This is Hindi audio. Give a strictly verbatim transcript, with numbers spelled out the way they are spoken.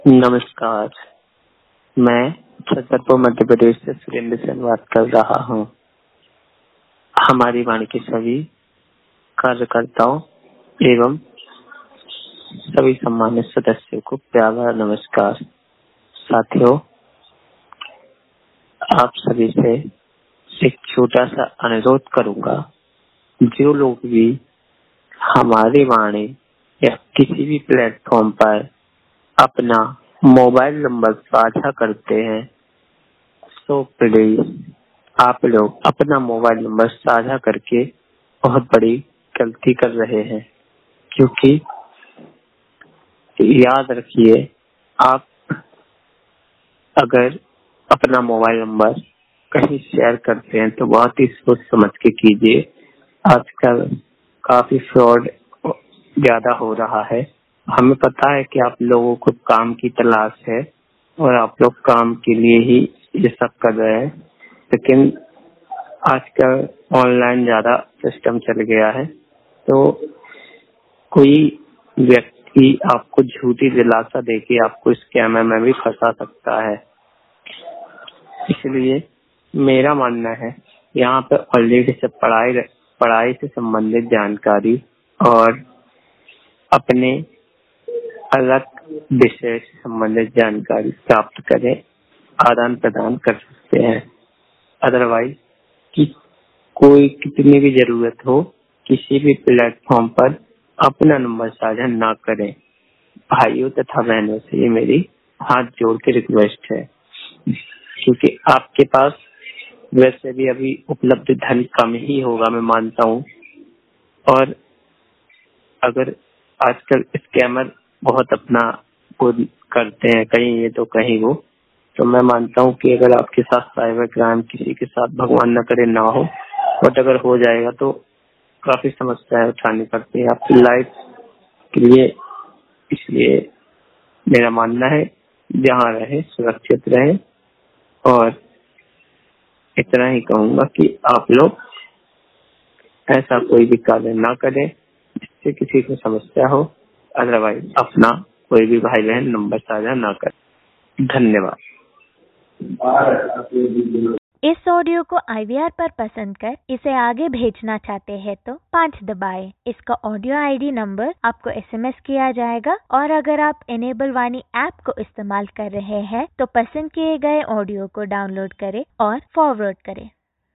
नमस्कार, मैं छतरपुर मध्य प्रदेश से सुरेंद्र सेन बात कर रहा हूँ। हमारी वाणी के सभी कार्यकर्ताओं एवं सभी सम्मानित सदस्यों को प्यार भरा नमस्कार। साथियों, आप सभी से एक छोटा सा अनुरोध करूंगा। जो लोग भी हमारी वाणी या किसी भी प्लेटफॉर्म पर अपना मोबाइल नंबर साझा करते हैं, तो प्लीज आप लोग अपना मोबाइल नंबर साझा करके बहुत बड़ी गलती कर रहे हैं। क्योंकि याद रखिए, आप अगर अपना मोबाइल नंबर कहीं शेयर करते हैं तो बहुत ही सोच समझ के कीजिए। आजकल काफी फ्रॉड ज्यादा हो रहा है। हमें पता है कि आप लोगों को काम की तलाश है और आप लोग काम के लिए ही ये सब कर रहे हैं, लेकिन आजकल ऑनलाइन ज्यादा सिस्टम चल गया है, तो कोई व्यक्ति आपको झूठी दिलासा देके आपको स्कैम में भी फंसा सकता है। इसलिए मेरा मानना है, यहाँ पे ऑलरेडी से पढ़ाई पढ़ाई से संबंधित जानकारी और अपने अलग विषय से संबंधित जानकारी प्राप्त करें, आदान प्रदान कर सकते हैं। अदरवाइज कि कोई कितनी भी जरूरत हो, किसी भी प्लेटफॉर्म पर अपना नंबर साझा ना करें। भाइयों तथा बहनों से ये मेरी हाथ जोड़ के रिक्वेस्ट है, क्योंकि आपके पास वैसे भी अभी उपलब्ध धन कम ही होगा, मैं मानता हूँ। और अगर आजकल स्कैमर बहुत अपना वो करते हैं, कहीं ये तो कहीं वो, तो मैं मानता हूँ कि अगर आपके साथ साइबर क्राइम किसी के साथ भगवान न करे ना हो, बट अगर हो जाएगा तो काफी समस्याएं उठानी पड़ती है आपकी लाइफ के लिए। इसलिए मेरा मानना है, जहाँ रहे सुरक्षित रहे। और इतना ही कहूंगा कि आप लोग ऐसा कोई भी कार्य ना करें जिससे किसी को समस्या हो। अदरवाइज अपना कोई भी भाई बहन नंबर साझा ना करें। धन्यवाद। इस ऑडियो को आई वी आर पर पसंद कर इसे आगे भेजना चाहते हैं तो पाँच दबाएं। इसका ऑडियो आई डी नंबर आपको एस एम एस किया जाएगा। और अगर आप इनेबल वाणी ऐप को इस्तेमाल कर रहे हैं तो पसंद किए गए ऑडियो को डाउनलोड करें और फॉरवर्ड करें।